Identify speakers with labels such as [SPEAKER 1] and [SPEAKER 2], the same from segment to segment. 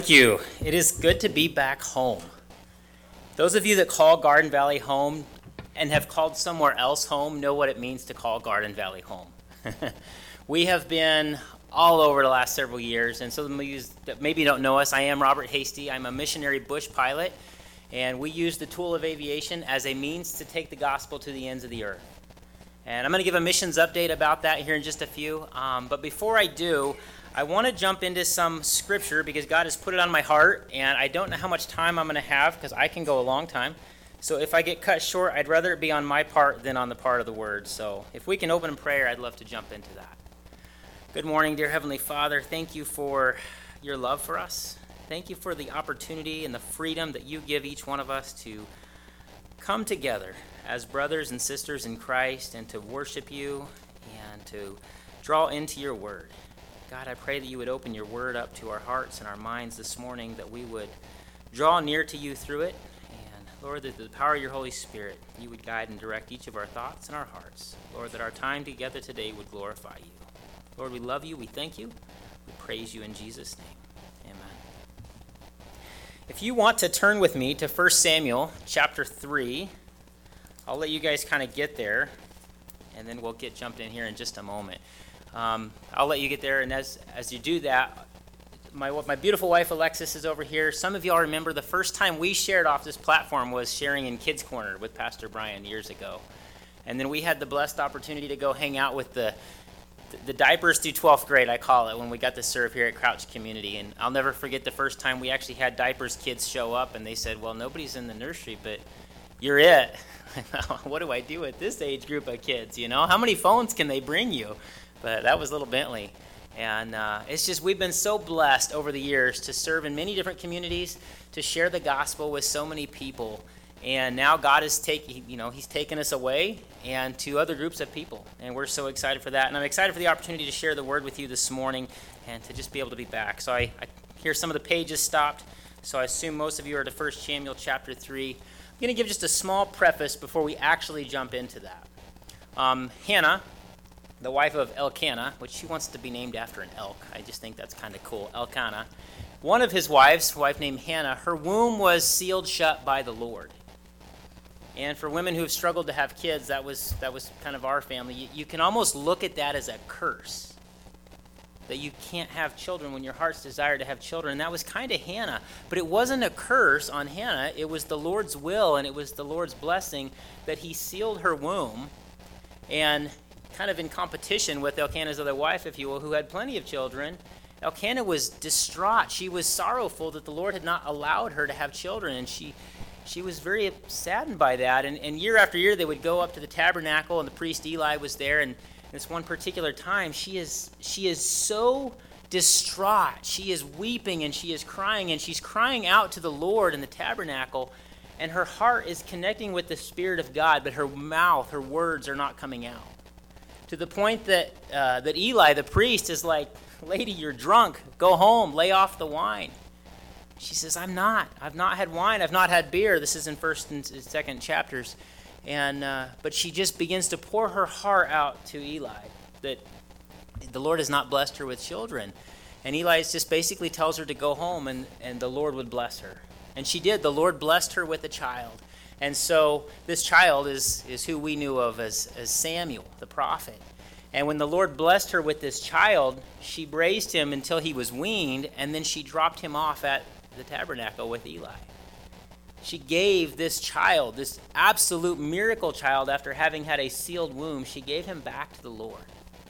[SPEAKER 1] Thank you. It is good to be back home. Those of you that call Garden Valley home and have called somewhere else home know what it means to call Garden Valley home. We have been all over the last several years, and so that maybe don't know us, I am Robert Hasty. I'm a missionary bush pilot, and we use the tool of aviation as a means to take the gospel to the ends of the earth. And I'm going to give a missions update about that here in just a few. But before I do, I want to jump into some scripture because God has put it on my heart, and I don't know how much time I'm going to have because I can go a long time. So if I get cut short, I'd rather it be on my part than on the part of the word. So if we can open in prayer, I'd love to jump into that. Good morning, dear Heavenly Father. Thank you for your love for us. Thank you for the opportunity and the freedom that you give each one of us to come together as brothers and sisters in Christ and to worship you and to draw into your word. God, I pray that you would open your word up to our hearts and our minds this morning, that we would draw near to you through it. And Lord, that the power of your Holy Spirit, you would guide and direct each of our thoughts and our hearts. Lord, that our time together today would glorify you. Lord, we love you, we thank you, we praise you in Jesus' name. Amen. If you want to turn with me to 1 Samuel chapter 3, I'll let you guys kind of get there, and then we'll get jumped in here in just a moment. I'll let you get there, and as you do that, my beautiful wife Alexis is over here. Some of y'all remember the first time we shared off this platform was sharing in Kids Corner with Pastor Brian years ago. And then we had the blessed opportunity to go hang out with the diapers through 12th grade, I call it, when we got to serve here at Crouch Community. And I'll never forget the first time we actually had diapers kids show up, and they said, well, nobody's in the nursery, but you're it. What do I do with this age group of kids, you know? How many phones can they bring you? But that was little Bentley. And it's just, we've been so blessed over the years to serve in many different communities, to share the gospel with so many people. And now God is He's taken us away and to other groups of people. And we're so excited for that. And I'm excited for the opportunity to share the word with you this morning and to just be able to be back. So I hear some of the pages stopped. So I assume most of you are to 1 Samuel chapter 3. I'm going to give just a small preface before we actually jump into that. Hannah, the wife of Elkanah, which she wants to be named after an elk. I just think that's kind of cool. Elkanah. One of his wives, a wife named Hannah, her womb was sealed shut by the Lord. And for women who have struggled to have kids, that was kind of our family. You can almost look at that as a curse, that you can't have children when your heart's desire to have children. And that was kind of Hannah. But it wasn't a curse on Hannah. It was the Lord's will, and it was the Lord's blessing that he sealed her womb. And kind of in competition with Elkanah's other wife, if you will, who had plenty of children, Elkanah was distraught. She was sorrowful that the Lord had not allowed her to have children, and she was very saddened by that. And year after year, they would go up to the tabernacle, and the priest Eli was there. And this one particular time, she is so distraught. She is weeping, and she is crying, and she's crying out to the Lord in the tabernacle. And her heart is connecting with the Spirit of God, but her mouth, her words are not coming out. To the point that Eli, the priest, is like, lady, you're drunk. Go home. Lay off the wine. She says, I've not had wine. I've not had beer. This is in 1st and 2nd chapters. But she just begins to pour her heart out to Eli, that the Lord has not blessed her with children. And Eli just basically tells her to go home, and the Lord would bless her. And she did. The Lord blessed her with a child. And so this child is who we knew of as Samuel, the prophet. And when the Lord blessed her with this child, she raised him until he was weaned, and then she dropped him off at the tabernacle with Eli. She gave this child, this absolute miracle child, after having had a sealed womb, she gave him back to the Lord.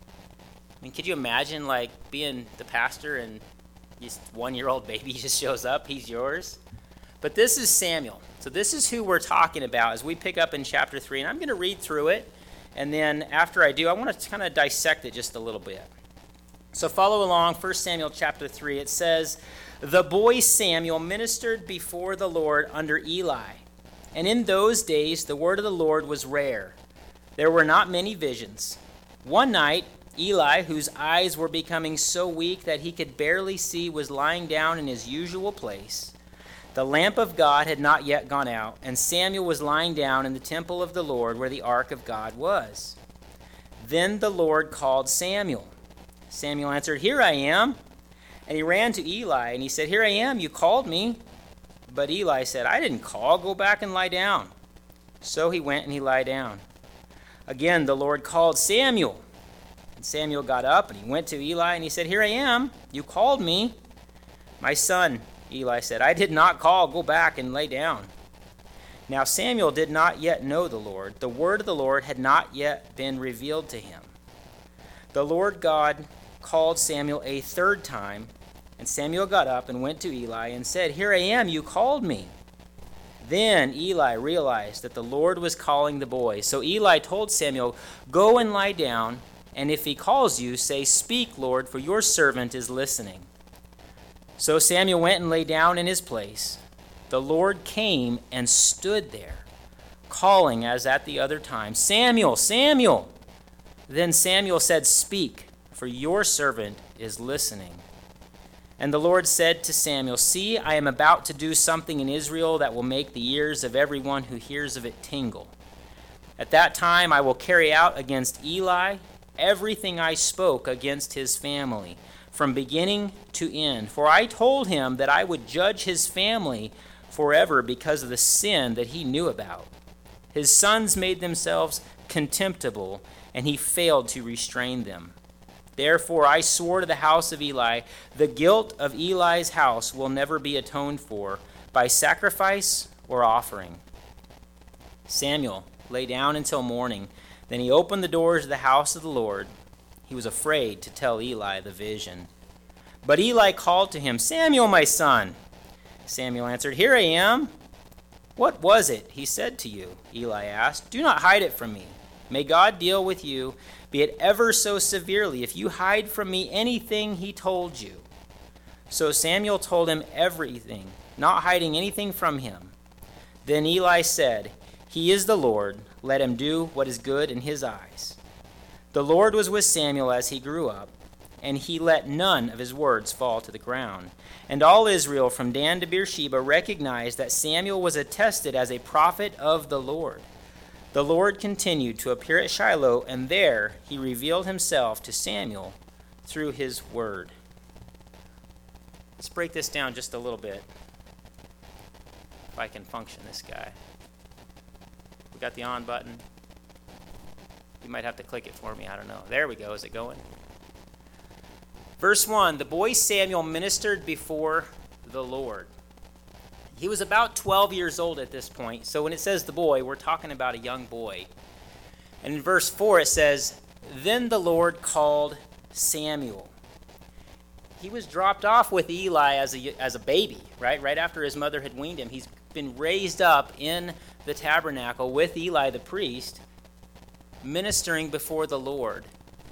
[SPEAKER 1] I mean, could you imagine, like, being the pastor and this 1-year-old baby just shows up, he's yours? But this is Samuel. So this is who we're talking about as we pick up in chapter 3. And I'm going to read through it. And then after I do, I want to kind of dissect it just a little bit. So follow along, 1 Samuel chapter 3. It says, the boy Samuel ministered before the Lord under Eli. And in those days the word of the Lord was rare. There were not many visions. One night, Eli, whose eyes were becoming so weak that he could barely see, was lying down in his usual place. The lamp of God had not yet gone out, and Samuel was lying down in the temple of the Lord where the ark of God was. Then the Lord called Samuel. Samuel answered, "Here I am." And he ran to Eli, and he said, "Here I am, you called me." But Eli said, "I didn't call, go back and lie down." So he went and he lay down. Again the Lord called, "Samuel." And Samuel got up and he went to Eli and he said, "Here I am, you called me." "My son," Eli said, "I did not call, go back and lay down." Now Samuel did not yet know the Lord. The word of the Lord had not yet been revealed to him. The Lord God called Samuel a third time, and Samuel got up and went to Eli and said, "Here I am, you called me." Then Eli realized that the Lord was calling the boy. So Eli told Samuel, "Go and lie down, and if he calls you, say, 'Speak, Lord, for your servant is listening.'" So Samuel went and lay down in his place. The Lord came and stood there, calling as at the other time, "Samuel, Samuel!" Then Samuel said, "Speak, for your servant is listening." And the Lord said to Samuel, "See, I am about to do something in Israel that will make the ears of everyone who hears of it tingle. At that time I will carry out against Eli everything I spoke against his family, from beginning to end. For I told him that I would judge his family forever because of the sin that he knew about. His sons made themselves contemptible, and he failed to restrain them. Therefore I swore to the house of Eli, the guilt of Eli's house will never be atoned for by sacrifice or offering." Samuel lay down until morning. Then he opened the doors of the house of the Lord. He was afraid to tell Eli the vision. But Eli called to him, "Samuel, my son." Samuel answered, "Here I am." "What was it he said to you?" Eli asked. "Do not hide it from me. May God deal with you, be it ever so severely, if you hide from me anything he told you." So Samuel told him everything, not hiding anything from him. Then Eli said, "He is the Lord. Let him do what is good in his eyes." The Lord was with Samuel as he grew up, and he let none of his words fall to the ground. And all Israel from Dan to Beersheba recognized that Samuel was attested as a prophet of the Lord. The Lord continued to appear at Shiloh, and there he revealed himself to Samuel through his word. Let's break this down just a little bit. If I can function this guy. We got the on button. You might have to click it for me, I don't know. There we go, is it going? Verse 1, the boy Samuel ministered before the Lord. He was about 12 years old at this point. So when it says the boy, we're talking about a young boy. And in verse 4 it says, "Then the Lord called Samuel." He was dropped off with Eli as a baby, right after his mother had weaned him. He's been raised up in the tabernacle with Eli the priest, ministering before the Lord.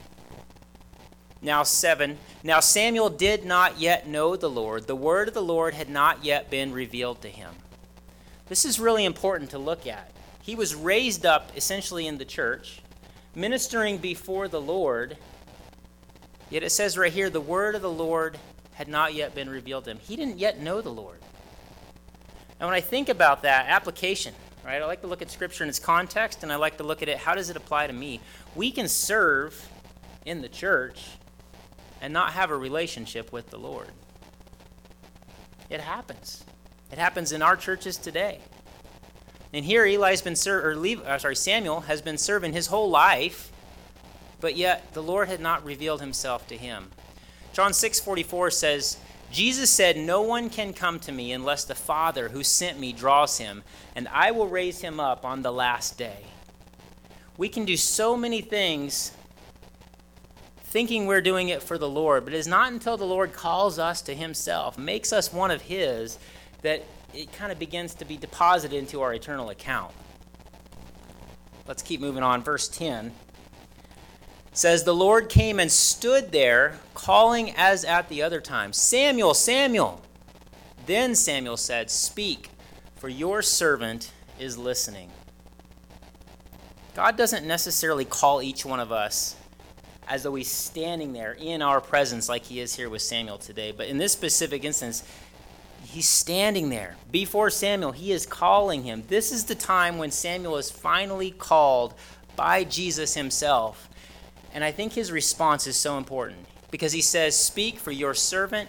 [SPEAKER 1] Now 7, now Samuel did not yet know the Lord. The word of the Lord had not yet been revealed to him. This is really important to look at. He was raised up essentially in the church, ministering before the Lord, yet it says right here, the word of the Lord had not yet been revealed to him. He didn't yet know the Lord. And when I think about that, application, right? I like to look at Scripture in its context, and I like to look at it, how does it apply to me? We can serve in the church and not have a relationship with the Lord. It happens. It happens in our churches today. And here Samuel has been serving his whole life, but yet the Lord had not revealed himself to him. John 6:44 says, "Jesus said, 'No one can come to me unless the Father who sent me draws him, and I will raise him up on the last day.'" We can do so many things thinking we're doing it for the Lord, but it is not until the Lord calls us to himself, makes us one of his, that it kind of begins to be deposited into our eternal account. Let's keep moving on. Verse 10 says, "The Lord came and stood there, calling as at the other time, 'Samuel, Samuel!' Then Samuel said, 'Speak, for your servant is listening.'" God doesn't necessarily call each one of us as though he's standing there in our presence like he is here with Samuel today. But in this specific instance, he's standing there before Samuel. He is calling him. This is the time when Samuel is finally called by Jesus himself. And I think his response is so important because he says, "Speak, for your servant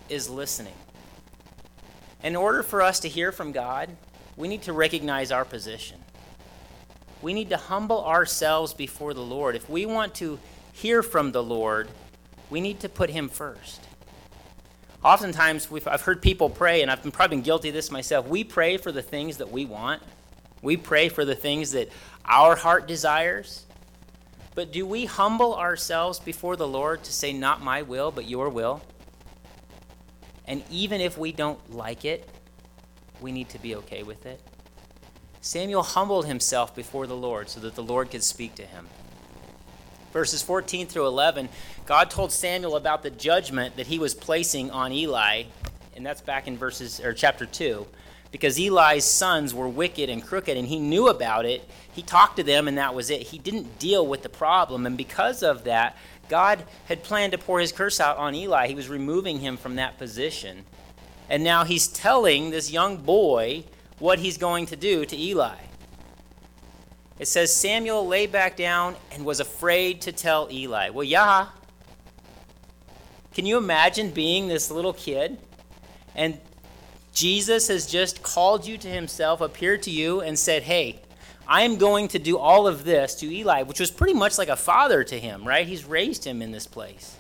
[SPEAKER 1] is listening. In order for us to hear from God, we need to recognize our position. We need to humble ourselves before the Lord. If we want to hear from the Lord, we need to put him first. Oftentimes, I've heard people pray, and I've probably been guilty of this myself. We pray for the things that we want. We pray for the things that our heart desires. But do we humble ourselves before the Lord to say, not my will, but your will? And even if we don't like it, we need to be okay with it. Samuel humbled himself before the Lord so that the Lord could speak to him. Verses 14 through 11, God told Samuel about the judgment that he was placing on Eli, and that's back in chapter 2. Because Eli's sons were wicked and crooked, and he knew about it. He talked to them, and that was it. He didn't deal with the problem, and because of that, God had planned to pour his curse out on Eli. He was removing him from that position. And now he's telling this young boy what he's going to do to Eli. It says, Samuel lay back down and was afraid to tell Eli. Well, yeah. Can you imagine being this little kid? And Jesus has just called you to himself, appeared to you, and said, hey, I am going to do all of this to Eli, which was pretty much like a father to him, right? He's raised him in this place.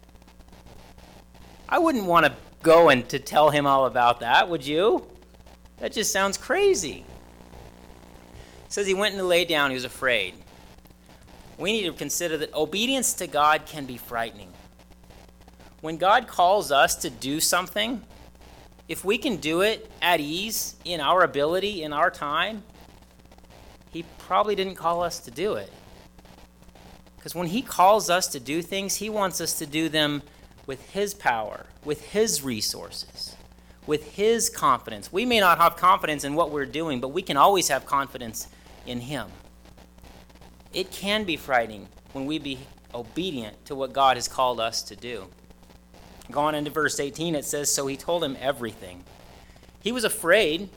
[SPEAKER 1] I wouldn't want to go and to tell him all about that, would you? That just sounds crazy. It says he went and lay down. He was afraid. We need to consider that obedience to God can be frightening. When God calls us to do something, if we can do it at ease, in our ability, in our time, he probably didn't call us to do it. Because when he calls us to do things, he wants us to do them with his power, with his resources, with his confidence. We may not have confidence in what we're doing, but we can always have confidence in him. It can be frightening when we be obedient to what God has called us to do. Going into verse 18, it says, so he told him everything. He was afraid.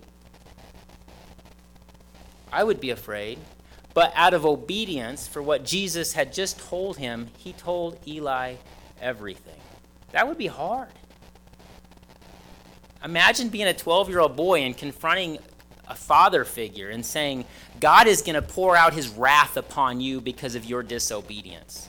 [SPEAKER 1] I would be afraid. But out of obedience for what Jesus had just told him, he told Eli everything. That would be hard. Imagine being a 12-year-old boy and confronting a father figure and saying, God is going to pour out his wrath upon you because of your disobedience.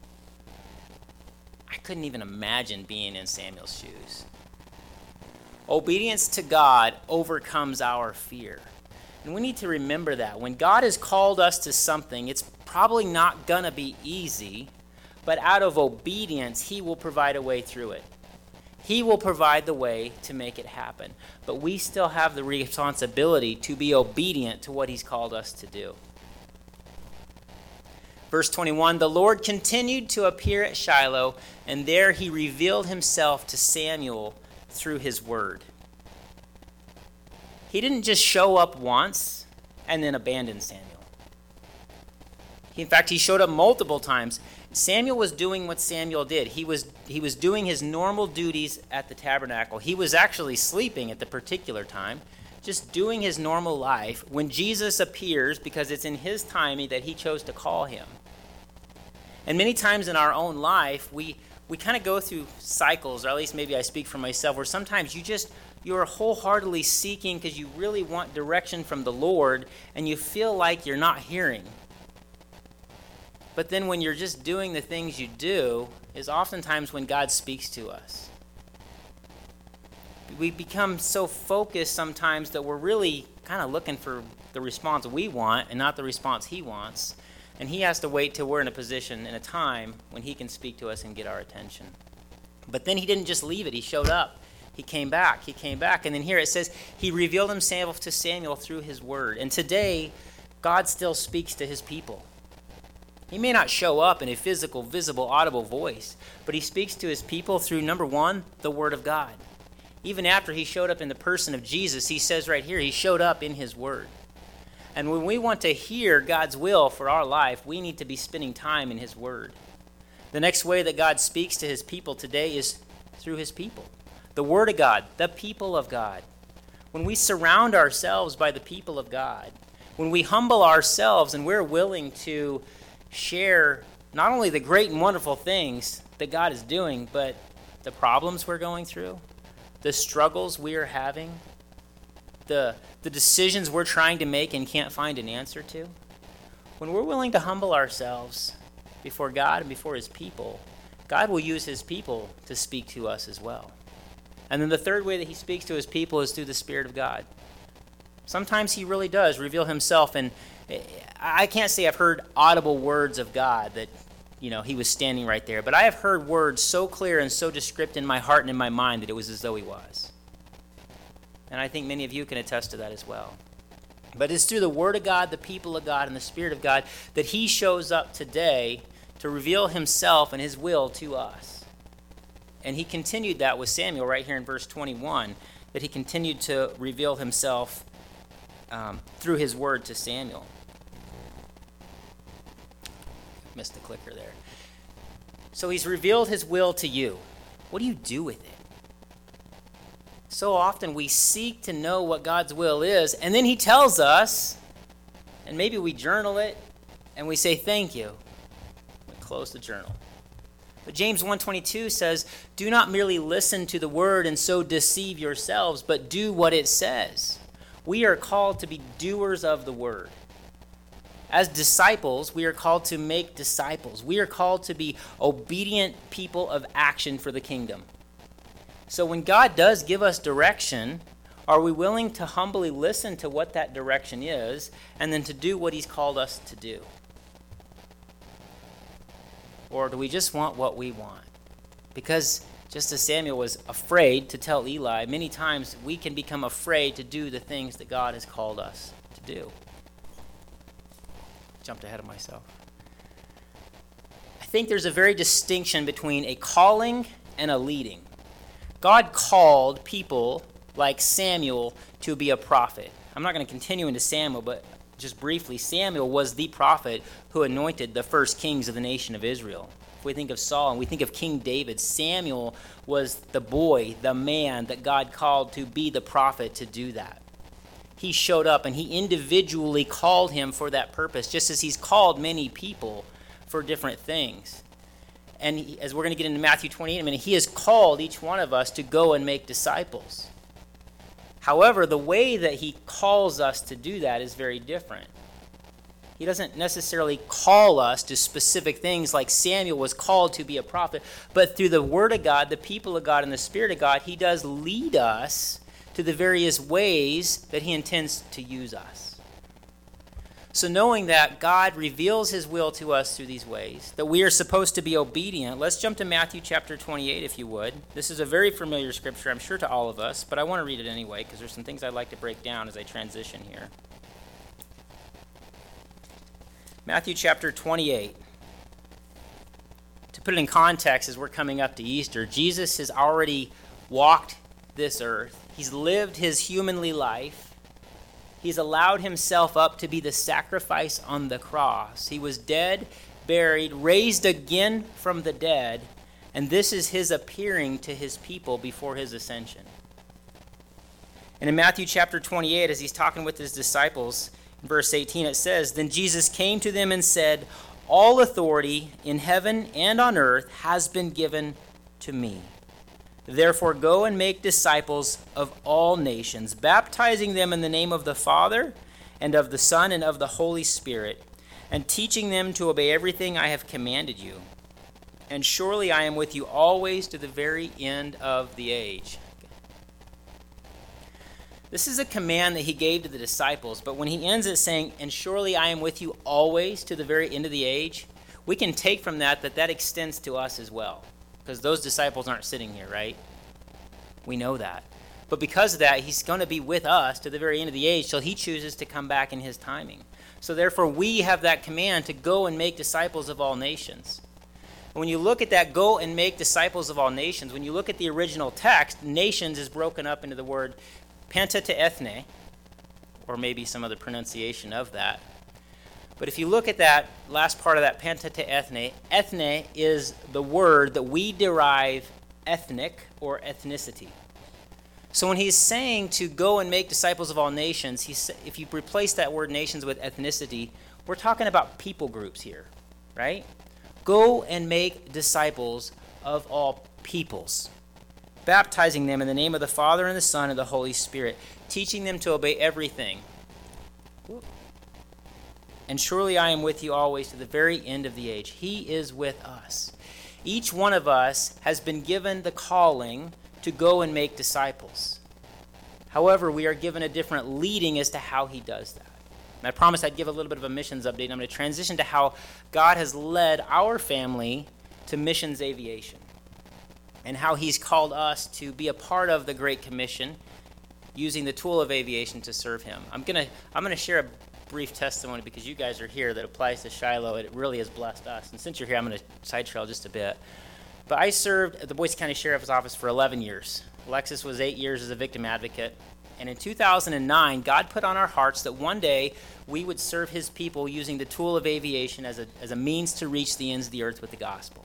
[SPEAKER 1] I couldn't even imagine being in Samuel's shoes. Obedience to God overcomes our fear. And we need to remember that. When God has called us to something, it's probably not going to be easy, but out of obedience, he will provide a way through it. He will provide the way to make it happen. But we still have the responsibility to be obedient to what he's called us to do. Verse 21, the Lord continued to appear at Shiloh, and there he revealed himself to Samuel through his word. He didn't just show up once and then abandon Samuel. In fact, he showed up multiple times. Samuel was doing what Samuel did. He was doing his normal duties at the tabernacle. He was actually sleeping at the particular time, just doing his normal life when Jesus appears, because it's in his timing that he chose to call him. And many times in our own life, we kind of go through cycles, or at least maybe I speak for myself, where sometimes you're wholeheartedly seeking because you really want direction from the Lord, and you feel like you're not hearing. But then when you're just doing the things you do is oftentimes when God speaks to us. We become so focused sometimes that we're really kind of looking for the response we want and not the response he wants. And he has to wait till we're in a position, in a time, when he can speak to us and get our attention. But then he didn't just leave it. He showed up. He came back. And then here it says, he revealed himself to Samuel through his word. And today, God still speaks to his people. He may not show up in a physical, visible, audible voice, but he speaks to his people through, number one, the word of God. Even after he showed up in the person of Jesus, he says right here, he showed up in his word. And when we want to hear God's will for our life, we need to be spending time in his word. The next way that God speaks to his people today is through his people. The word of God, the people of God. When we surround ourselves by the people of God, when we humble ourselves and we're willing to share not only the great and wonderful things that God is doing, but the problems we're going through, the struggles we are having, the decisions we're trying to make and can't find an answer to, when we're willing to humble ourselves before God and before his people, God will use his people to speak to us as well. And then the third way that he speaks to his people is through the Spirit of God. Sometimes he really does reveal himself, and I can't say I've heard audible words of God that, he was standing right there, but I have heard words so clear and so descriptive in my heart and in my mind that it was as though he was. And I think many of you can attest to that as well. But it's through the Word of God, the people of God, and the Spirit of God that he shows up today to reveal himself and his will to us. And he continued that with Samuel right here in verse 21, that he continued to reveal himself through his word to Samuel. Missed the clicker there. So he's revealed his will to you. What do you do with it? So often we seek to know what God's will is, and then he tells us, and maybe we journal it, and we say thank you. We close the journal. But James 1:22 says, do not merely listen to the word and so deceive yourselves, but do what it says. We are called to be doers of the word. As disciples, we are called to make disciples. We are called to be obedient people of action for the kingdom. So when God does give us direction, are we willing to humbly listen to what that direction is and then to do what he's called us to do? Or do we just want what we want? Because just as Samuel was afraid to tell Eli, many times we can become afraid to do the things that God has called us to do. Jumped ahead of myself. I think there's a very distinction between a calling and a leading. God called people like Samuel to be a prophet. I'm not going to continue into Samuel, but just briefly, Samuel was the prophet who anointed the first kings of the nation of Israel. If we think of Saul and we think of King David, Samuel was the boy, the man that God called to be the prophet to do that. He showed up and he individually called him for that purpose, just as he's called many people for different things. And as we're going to get into Matthew 28 in a minute, he has called each one of us to go and make disciples. However, the way that he calls us to do that is very different. He doesn't necessarily call us to specific things like Samuel was called to be a prophet, but through the Word of God, the people of God, and the Spirit of God, he does lead us to the various ways that he intends to use us. So knowing that God reveals his will to us through these ways, that we are supposed to be obedient, let's jump to Matthew chapter 28 if you would. This is a very familiar scripture, I'm sure, to all of us, but I want to read it anyway because there's some things I'd like to break down as I transition here. Matthew chapter 28. To put it in context, as we're coming up to Easter, Jesus has already walked this earth. He's lived his humanly life. He's allowed himself up to be the sacrifice on the cross. He was dead, buried, raised again from the dead, and this is his appearing to his people before his ascension. And in Matthew chapter 28, as he's talking with his disciples, in verse 18 it says, "Then Jesus came to them and said, 'All authority in heaven and on earth has been given to me. Therefore go and make disciples of all nations, baptizing them in the name of the Father and of the Son and of the Holy Spirit, and teaching them to obey everything I have commanded you. And surely I am with you always to the very end of the age.'" This is a command that he gave to the disciples, but when he ends it saying, "And surely I am with you always to the very end of the age," we can take from that that extends to us as well. Because those disciples aren't sitting here, right? We know that. But because of that, he's going to be with us to the very end of the age till he chooses to come back in his timing. So therefore, we have that command to go and make disciples of all nations. When you look at that, go and make disciples of all nations, when you look at the original text, nations is broken up into the word pentateuthne, or maybe some other pronunciation of that. But if you look at that last part of that pentateuthne, ethne is the word that we derive ethnic or ethnicity. So when he's saying to go and make disciples of all nations, if you replace that word nations with ethnicity, we're talking about people groups here, right? Go and make disciples of all peoples. baptizing them in the name of the Father and the Son and the Holy Spirit, teaching them to obey everything. And surely I am with you always to the very end of the age. He is with us. Each one of us has been given the calling to go and make disciples. However, we are given a different leading as to how he does that. And I promised I'd give a little bit of a missions update. I'm going to transition to how God has led our family to missions aviation and how he's called us to be a part of the Great Commission using the tool of aviation to serve him. I'm going to share a brief testimony because you guys are here that applies to Shiloh. It really has blessed us. And since you're here, I'm going to side trail just a bit. But I served at the Boise County Sheriff's Office for 11 years. Alexis was 8 years as a victim advocate. And in 2009, God put on our hearts that one day we would serve his people using the tool of aviation as a means to reach the ends of the earth with the gospel.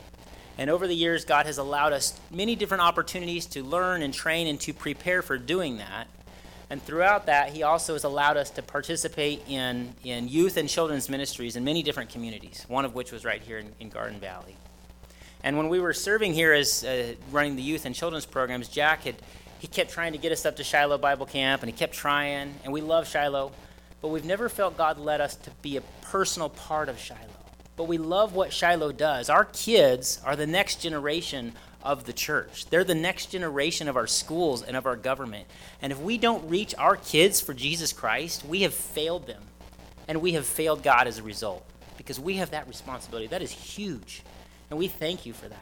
[SPEAKER 1] And over the years, God has allowed us many different opportunities to learn and train and to prepare for doing that. And throughout that, he also has allowed us to participate in youth and children's ministries in many different communities, one of which was right here in Garden Valley. And when we were serving here as running the youth and children's programs, Jack he kept trying to get us up to Shiloh Bible Camp, and he kept trying, and we love Shiloh, but we've never felt God led us to be a personal part of Shiloh. But we love what Shiloh does. Our kids are the next generation of the church. They're the next generation of our schools and of our government. And if we don't reach our kids for Jesus Christ, we have failed them. And we have failed God as a result, because we have that responsibility. That is huge. And we thank you for that.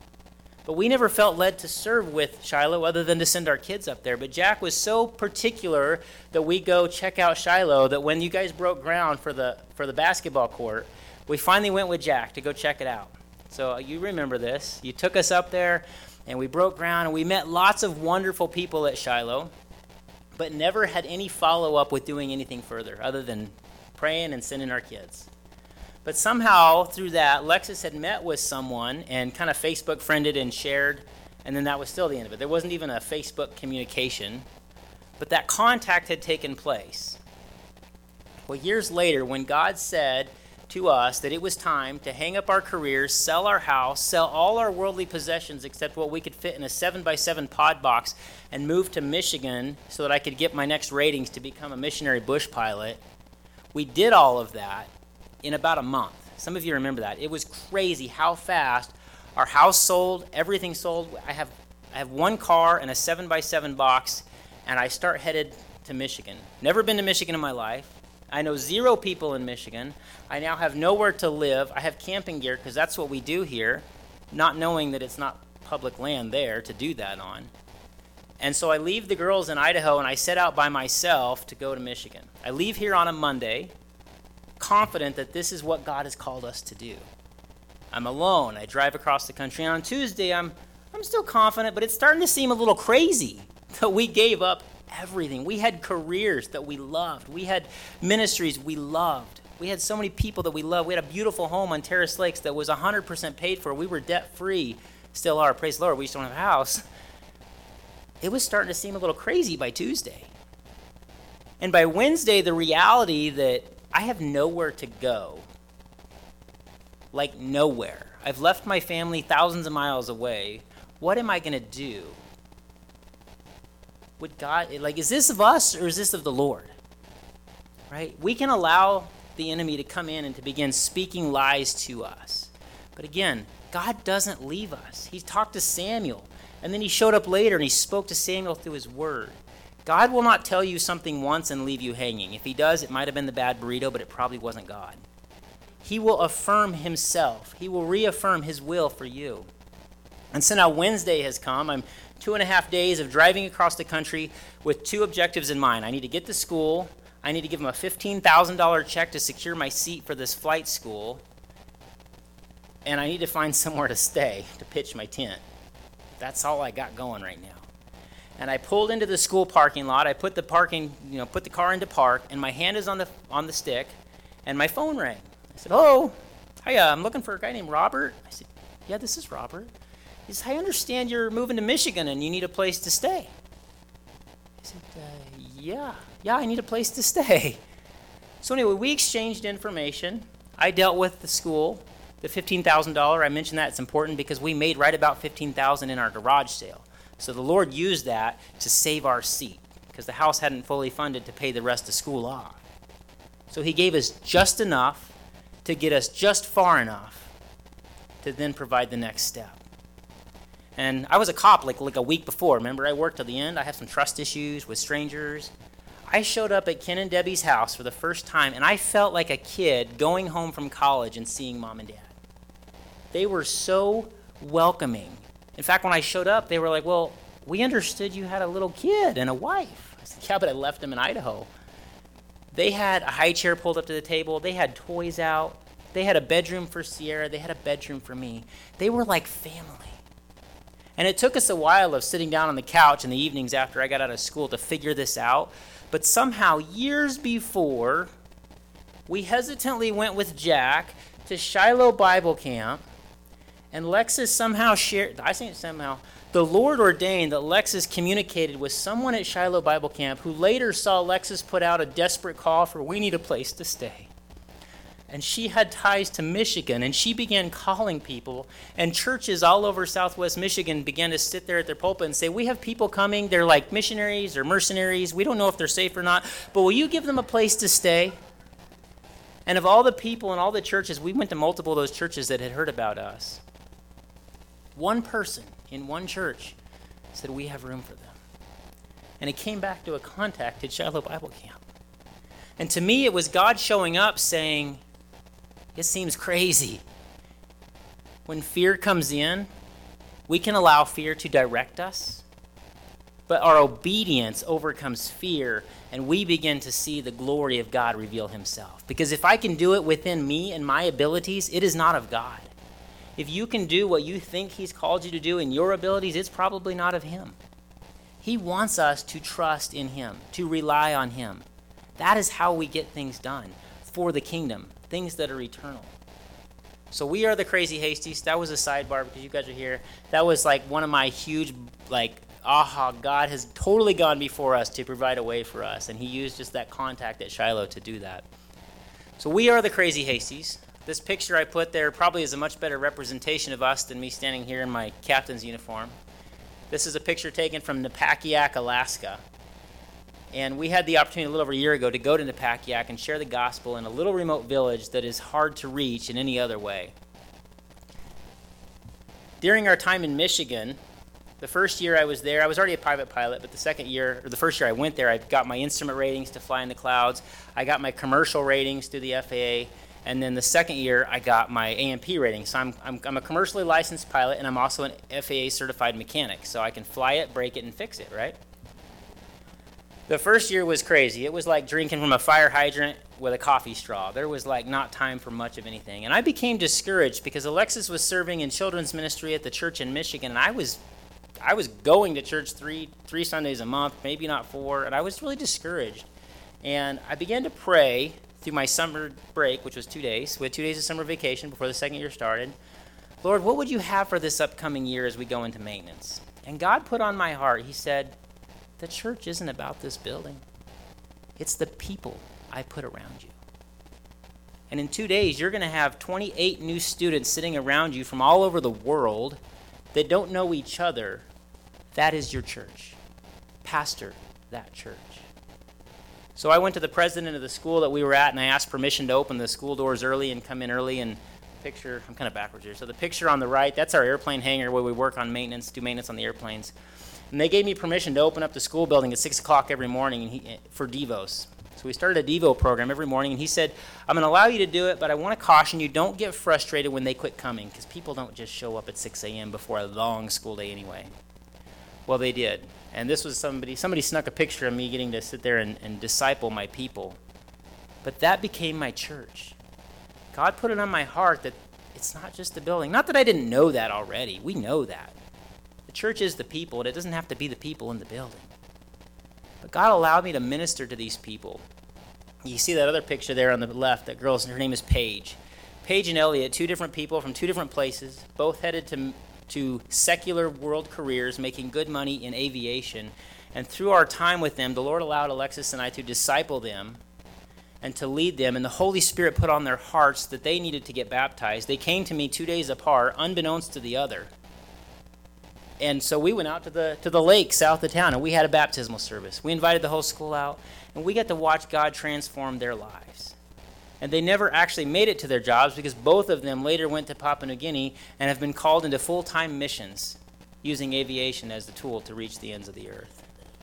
[SPEAKER 1] But we never felt led to serve with Shiloh other than to send our kids up there. But Jack was so particular that we go check out Shiloh that when you guys broke ground for the basketball court, we finally went with Jack to go check it out. So you remember this. You took us up there, and we broke ground, and we met lots of wonderful people at Shiloh, but never had any follow-up with doing anything further other than praying and sending our kids. But somehow, through that, Lexus had met with someone and kind of Facebook friended and shared, and then that was still the end of it. There wasn't even a Facebook communication, but that contact had taken place. Well, years later, when God said to us that it was time to hang up our careers, sell our house, sell all our worldly possessions except what we could fit in a 7x7 pod box, and move to Michigan so that I could get my next ratings to become a missionary bush pilot, we did all of that in about a month. Some of you remember that. It was crazy how fast our house sold, everything sold. I have one car and a 7x7 box, and I start headed to Michigan. Never been to Michigan in my life. I know 0 people in Michigan. I now have nowhere to live. I have camping gear because that's what we do here, not knowing that it's not public land there to do that on. And so I leave the girls in Idaho, and I set out by myself to go to Michigan. I leave here on a Monday, confident that this is what God has called us to do. I'm alone. I drive across the country. And on Tuesday, I'm still confident, but it's starting to seem a little crazy that we gave up everything. We had careers that we loved. We had ministries we loved. We had so many people that we loved. We had a beautiful home on Terrace Lakes that was 100% paid for. We were debt-free. Still are. Praise the Lord. We just don't have a house. It was starting to seem a little crazy by Tuesday. And by Wednesday, the reality that I have nowhere to go, like nowhere. I've left my family thousands of miles away. What am I going to do? Would God, is this of us or is this of the Lord? Right? We can allow the enemy to come in and to begin speaking lies to us. But again, God doesn't leave us. He talked to Samuel, and then he showed up later and he spoke to Samuel through his word. God will not tell you something once and leave you hanging. If he does, it might have been the bad burrito, but it probably wasn't God. He will affirm himself. He will reaffirm his will for you. And so now Wednesday has come. I'm 2.5 days of driving across the country with 2 objectives in mind. I need to get to school. I need to give them a $15,000 check to secure my seat for this flight school. And I need to find somewhere to stay, to pitch my tent. That's all I got going right now. And I pulled into the school parking lot. I put the car into park, and my hand is on the stick, and my phone rang. I said, "Oh, hi, I'm looking for a guy named Robert." I said, "Yeah, this is Robert." He said, "I understand you're moving to Michigan and you need a place to stay." I said, Yeah, I need a place to stay." So anyway, we exchanged information. I dealt with the school, the $15,000. I mentioned that it's important because we made right about $15,000 in our garage sale. So the Lord used that to save our seat because the house hadn't fully funded to pay the rest of school off. So he gave us just enough to get us just far enough to then provide the next step. And I was a cop like a week before. Remember, I worked till the end. I had some trust issues with strangers. I showed up at Ken and Debbie's house for the first time, and I felt like a kid going home from college and seeing Mom and Dad. They were so welcoming. In fact, when I showed up, they were like, well, we understood you had a little kid and a wife. I said, yeah, but I left them in Idaho. They had a high chair pulled up to the table. They had toys out. They had a bedroom for Sierra. They had a bedroom for me. They were like family. And it took us a while of sitting down on the couch in the evenings after I got out of school to figure this out. But somehow, years before, we hesitantly went with Jack to Shiloh Bible Camp, and Lexus somehow shared, I think somehow, the Lord ordained that Lexus communicated with someone at Shiloh Bible Camp who later saw Lexus put out a desperate call for, we need a place to stay. And she had ties to Michigan, and she began calling people, and churches all over southwest Michigan began to sit there at their pulpit and say, we have people coming, they're like missionaries or mercenaries, we don't know if they're safe or not, but will you give them a place to stay? And of all the people in all the churches, we went to multiple of those churches that had heard about us. One person in one church said, we have room for them. And it came back to a contact at Shiloh Bible Camp. And to me, it was God showing up saying, it seems crazy. When fear comes in, we can allow fear to direct us, but our obedience overcomes fear, and we begin to see the glory of God reveal himself. Because if I can do it within me and my abilities, it is not of God. If you can do what you think he's called you to do in your abilities, it's probably not of him. He wants us to trust in him, to rely on him. That is how we get things done for the kingdom, things that are eternal. So we are the Crazy Hasties. That was a sidebar because you guys are here. That was like one of my huge, God has totally gone before us to provide a way for us. And he used just that contact at Shiloh to do that. So we are the Crazy Hasties. This picture I put there probably is a much better representation of us than me standing here in my captain's uniform. This is a picture taken from Napakiak, Alaska. And we had the opportunity a little over a year ago to go to Napakiak and share the gospel in a little remote village that is hard to reach in any other way. During our time in Michigan, the first year I was there, I was already a private pilot, but the first year I went there, I got my instrument ratings to fly in the clouds. I got my commercial ratings through the FAA. And then the second year, I got my AMP rating. So I'm a commercially licensed pilot, and I'm also an FAA certified mechanic. So I can fly it, break it, and fix it, right? The first year was crazy. It was like drinking from a fire hydrant with a coffee straw. There was like not time for much of anything. And I became discouraged because Alexis was serving in children's ministry at the church in Michigan, and I was going to church three Sundays a month, maybe not 4, and I was really discouraged. And I began to pray through my summer break, which was 2 days. We had 2 days of summer vacation before the second year started. Lord, what would you have for this upcoming year as we go into maintenance? And God put on my heart, he said, the church isn't about this building. It's the people I put around you. And in 2 days, you're going to have 28 new students sitting around you from all over the world that don't know each other. That is your church. Pastor that church. So I went to the president of the school that we were at, and I asked permission to open the school doors early and come in early. And picture, I'm kind of backwards here. So the picture on the right, that's our airplane hangar where we work on maintenance, do maintenance on the airplanes. And they gave me permission to open up the school building at 6 o'clock every morning for Devos. So we started a Devo program every morning, and he said, I'm going to allow you to do it, but I want to caution you, don't get frustrated when they quit coming, because people don't just show up at 6 a.m. before a long school day anyway. Well, they did. And this was somebody snuck a picture of me getting to sit there and disciple my people. But that became my church. God put it on my heart that it's not just the building. Not that I didn't know that already. We know that. The church is the people, and it doesn't have to be the people in the building. But God allowed me to minister to these people. You see that other picture there on the left, that girl's, her name is Paige. Paige and Elliot, 2 different people from 2 different places, both headed to secular world careers, making good money in aviation. And through our time with them, the Lord allowed Alexis and I to disciple them and to lead them. And the Holy Spirit put on their hearts that they needed to get baptized. They came to me 2 days apart, unbeknownst to the other. And so we went out to the lake south of town, and we had a baptismal service. We invited the whole school out, and we got to watch God transform their lives. And they never actually made it to their jobs because both of them later went to Papua New Guinea and have been called into full-time missions using aviation as the tool to reach the ends of the earth.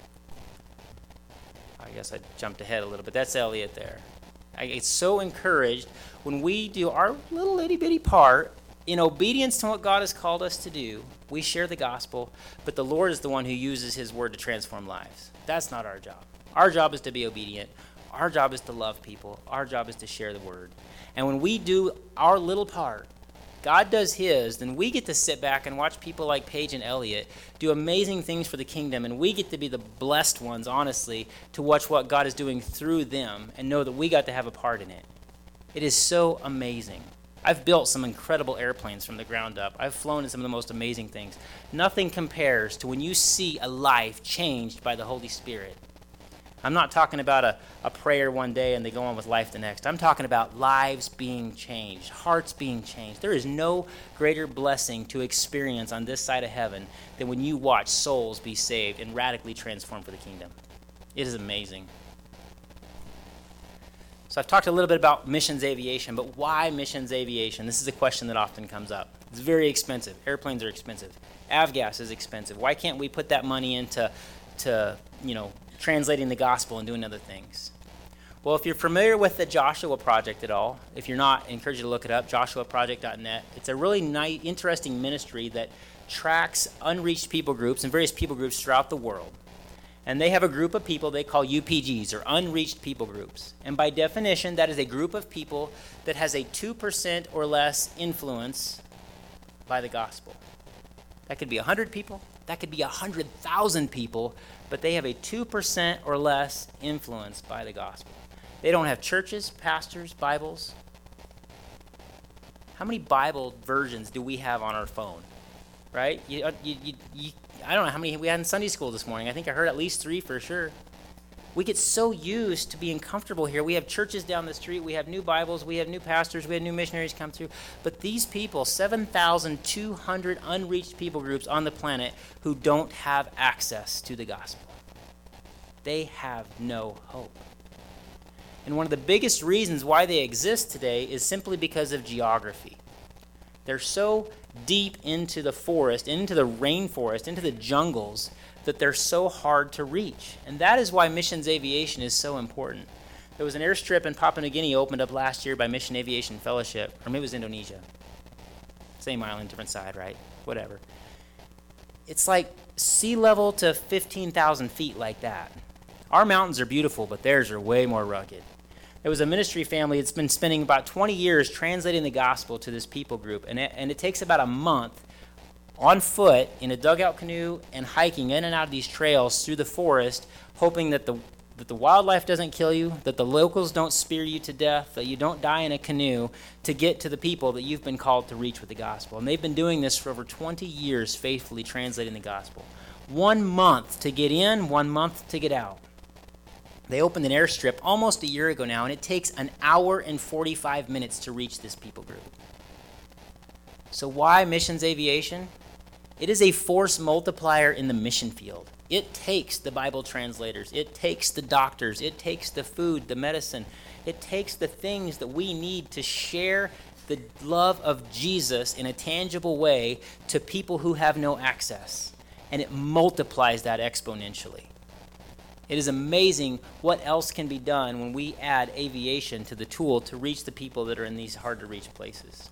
[SPEAKER 1] I guess I jumped ahead a little bit. That's Elliot there. I get so encouraged when we do our little itty-bitty part in obedience to what God has called us to do. We share the gospel, but the Lord is the one who uses his word to transform lives. That's not our job. Our job is to be obedient. Our job is to love people. Our job is to share the word. And when we do our little part, God does his, then we get to sit back and watch people like Paige and Elliot do amazing things for the kingdom, and we get to be the blessed ones, honestly, to watch what God is doing through them and know that we got to have a part in it. It is so amazing. I've built some incredible airplanes from the ground up. I've flown in some of the most amazing things. Nothing compares to when you see a life changed by the Holy Spirit. I'm not talking about a prayer one day and they go on with life the next. I'm talking about lives being changed, hearts being changed. There is no greater blessing to experience on this side of heaven than when you watch souls be saved and radically transformed for the kingdom. It is amazing. So I've talked a little bit about missions aviation, but why missions aviation? This is a question that often comes up. It's very expensive. Airplanes are expensive. Avgas is expensive. Why can't we put that money into translating the gospel and doing other things? Well, if you're familiar with the Joshua Project at all, if you're not, I encourage you to look it up, joshuaproject.net. It's a really nice, interesting ministry that tracks unreached people groups and various people groups throughout the world. And they have a group of people they call UPGs, or unreached people groups. And by definition, that is a group of people that has a 2% or less influence by the gospel. That could be 100 people, that could be 100,000 people, but they have a 2% or less influence by the gospel. They don't have churches, pastors, Bibles. How many Bible versions do we have on our phone? Right? I don't know how many we had in Sunday school this morning. I think I heard at least 3 for sure. We get so used to being comfortable here. We have churches down the street. We have new Bibles. We have new pastors. We have new missionaries come through. But these people, 7,200 unreached people groups on the planet who don't have access to the gospel. They have no hope. And one of the biggest reasons why they exist today is simply because of geography. They're so deep into the forest, into the rainforest, into the jungles, that they're so hard to reach. And that is why missions aviation is so important. There was an airstrip in Papua New Guinea opened up last year by Mission Aviation Fellowship, or maybe it was Indonesia. Same island, different side, right? Whatever. It's like sea level to 15,000 feet like that. Our mountains are beautiful, but theirs are way more rugged. There was a ministry family that's been spending about 20 years translating the gospel to this people group, and it takes about a month on foot in a dugout canoe and hiking in and out of these trails through the forest, hoping that the wildlife doesn't kill you, that the locals don't spear you to death, that you don't die in a canoe, to get to the people that you've been called to reach with the gospel. And they've been doing this for over 20 years, faithfully translating the gospel. 1 month to get in, 1 month to get out. They opened an airstrip almost a year ago now, and it takes 1 hour and 45 minutes to reach this people group. So why missions aviation? It is a force multiplier in the mission field. It takes the Bible translators. It takes the doctors. It takes the food, the medicine. It takes the things that we need to share the love of Jesus in a tangible way to people who have no access. And it multiplies that exponentially. It is amazing what else can be done when we add aviation to the tool to reach the people that are in these hard-to-reach places.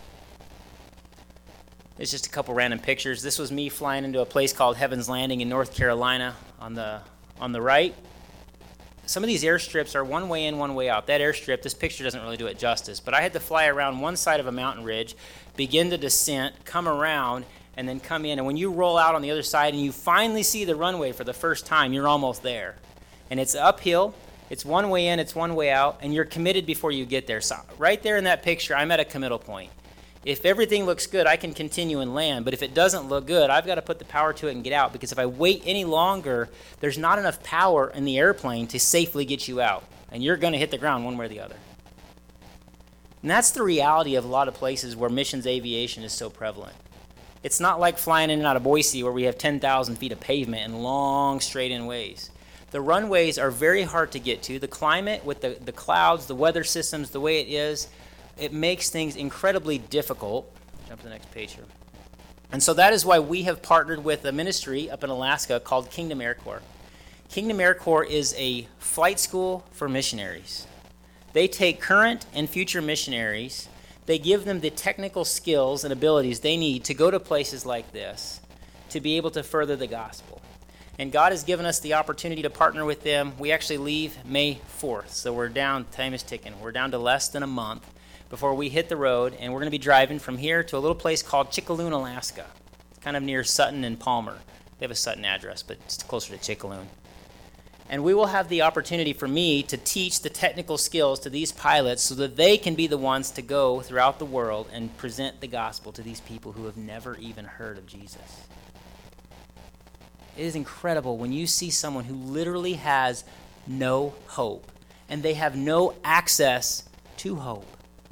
[SPEAKER 1] It's just a couple random pictures. This was me flying into a place called Heaven's Landing in North Carolina on the right. Some of these airstrips are one way in, one way out. That airstrip, this picture doesn't really do it justice, but I had to fly around one side of a mountain ridge, begin the descent, come around, and then come in. And when you roll out on the other side and you finally see the runway for the first time, you're almost there. And it's uphill. It's one way in, it's one way out, and you're committed before you get there. So right there in that picture, I'm at a committal point. If everything looks good, I can continue and land. But if it doesn't look good, I've got to put the power to it and get out. Because if I wait any longer, there's not enough power in the airplane to safely get you out. And you're going to hit the ground one way or the other. And that's the reality of a lot of places where missions aviation is so prevalent. It's not like flying in and out of Boise where we have 10,000 feet of pavement and long straight-in ways. The runways are very hard to get to. The climate with the clouds, the weather systems, the way it is, it makes things incredibly difficult. Jump to the next page here. And so that is why we have partnered with a ministry up in Alaska called Kingdom Air Corps. Kingdom Air Corps is a flight school for missionaries. They take current and future missionaries, they give them the technical skills and abilities they need to go to places like this to be able to further the gospel. And God has given us the opportunity to partner with them. We actually leave May 4th, so we're down, time is ticking. We're down to less than a month before we hit the road, and we're going to be driving from here to a little place called Chickaloon, Alaska. It's kind of near Sutton and Palmer. They have a Sutton address, but it's closer to Chickaloon. And we will have the opportunity for me to teach the technical skills to these pilots so that they can be the ones to go throughout the world and present the gospel to these people who have never even heard of Jesus. It is incredible when you see someone who literally has no hope and they have no access to hope.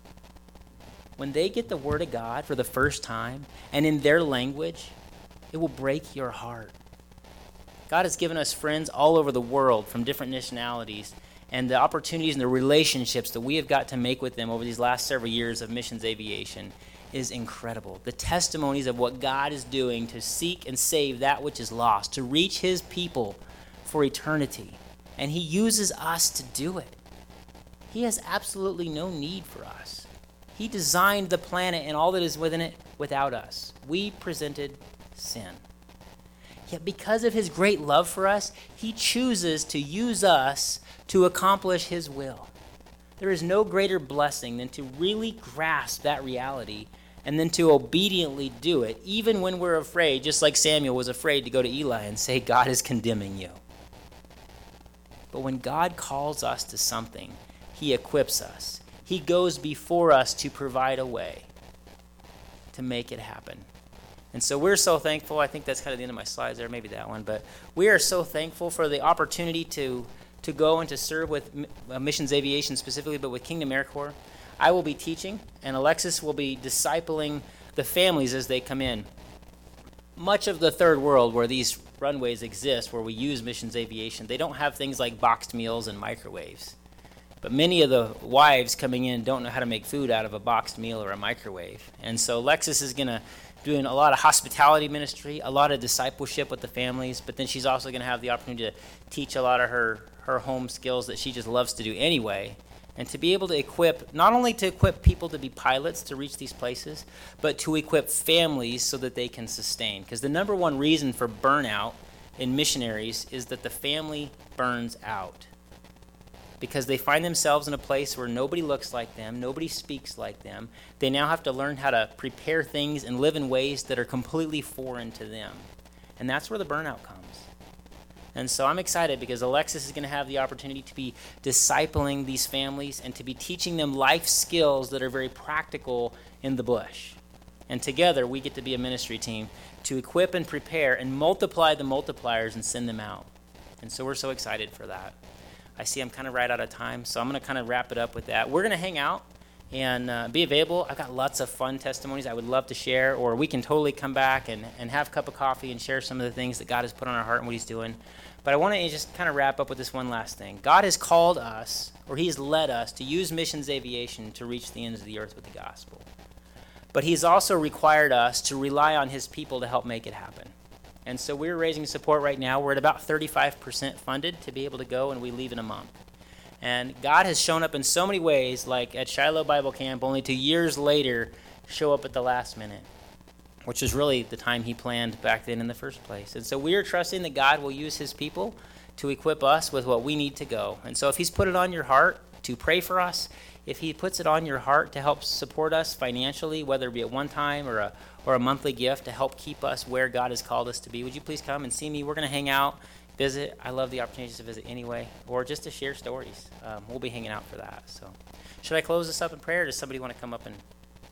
[SPEAKER 1] When they get the Word of God for the first time and in their language, it will break your heart. God has given us friends all over the world from different nationalities, and the opportunities and the relationships that we have got to make with them over these last several years of missions aviation is incredible. The testimonies of what God is doing to seek and save that which is lost, to reach his people for eternity. And he uses us to do it. He has absolutely no need for us. He designed the planet and all that is within it without us. We presented sin. Yet because of his great love for us, he chooses to use us to accomplish his will. There is no greater blessing than to really grasp that reality and then to obediently do it, even when we're afraid, just like Samuel was afraid to go to Eli and say, God is condemning you. But when God calls us to something, he equips us. He goes before us to provide a way to make it happen. And so we're so thankful. I think that's kind of the end of my slides there, maybe that one. But we are so thankful for the opportunity to go and to serve with missions aviation specifically, but with Kingdom Air Corps. I will be teaching, and Alexis will be discipling the families as they come in. Much of the third world where these runways exist, where we use missions aviation, they don't have things like boxed meals and microwaves. But many of the wives coming in don't know how to make food out of a boxed meal or a microwave. And so Alexis is going to doing a lot of hospitality ministry, a lot of discipleship with the families, but then she's also going to have the opportunity to teach a lot of her home skills that she just loves to do anyway, and to be able to equip, not only to equip people to be pilots to reach these places, but to equip families so that they can sustain. Because the number one reason for burnout in missionaries is that the family burns out. Because they find themselves in a place where nobody looks like them, nobody speaks like them. They now have to learn how to prepare things and live in ways that are completely foreign to them. And that's where the burnout comes. And so I'm excited because Alexis is going to have the opportunity to be discipling these families and to be teaching them life skills that are very practical in the bush. And together we get to be a ministry team to equip and prepare and multiply the multipliers and send them out. And so we're so excited for that. I see I'm kind of right out of time, so I'm going to kind of wrap it up with that. We're going to hang out and be available. I've got lots of fun testimonies I would love to share, or we can totally come back and have a cup of coffee and share some of the things that God has put on our heart and what he's doing. But I want to just kind of wrap up with this one last thing. God has called us, or he has led us, to use missions aviation to reach the ends of the earth with the gospel. But he's also required us to rely on his people to help make it happen. And so we're raising support right now. We're at about 35% funded to be able to go, and we leave in a month. And God has shown up in so many ways, like at Shiloh Bible Camp, only 2 years later, show up at the last minute, which is really the time he planned back then in the first place. And so we are trusting that God will use his people to equip us with what we need to go. And so if he's put it on your heart to pray for us, if he puts it on your heart to help support us financially, whether it be at one time or a monthly gift to help keep us where God has called us to be, would you please come and see me? We're going to hang out, visit. I love the opportunities to visit anyway, or just to share stories. We'll be hanging out for that. So should I close this up in prayer, or does somebody want to come up and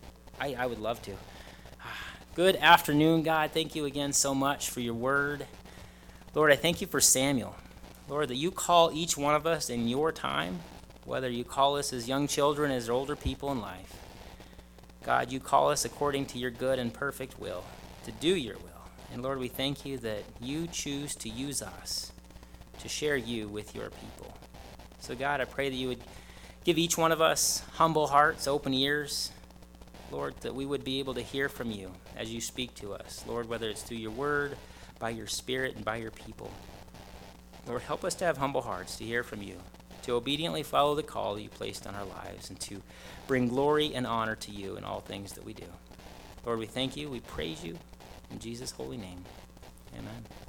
[SPEAKER 1] I would love to. Good afternoon, God. Thank you again so much for your word. Lord, I thank you for Samuel. Lord, that you call each one of us in your time, whether you call us as young children, as older people in life. God, you call us according to your good and perfect will. to do your will. And Lord, we thank you that you choose to use us to share you with your people. So God, I pray that you would give each one of us humble hearts, open ears, Lord, that we would be able to hear from you as you speak to us. Lord, whether it's through your word, by your spirit, and by your people. Lord, help us to have humble hearts to hear from you, to obediently follow the call that you placed on our lives, and to bring glory and honor to you in all things that we do. Lord, we thank you, we praise you, in Jesus' holy name. Amen.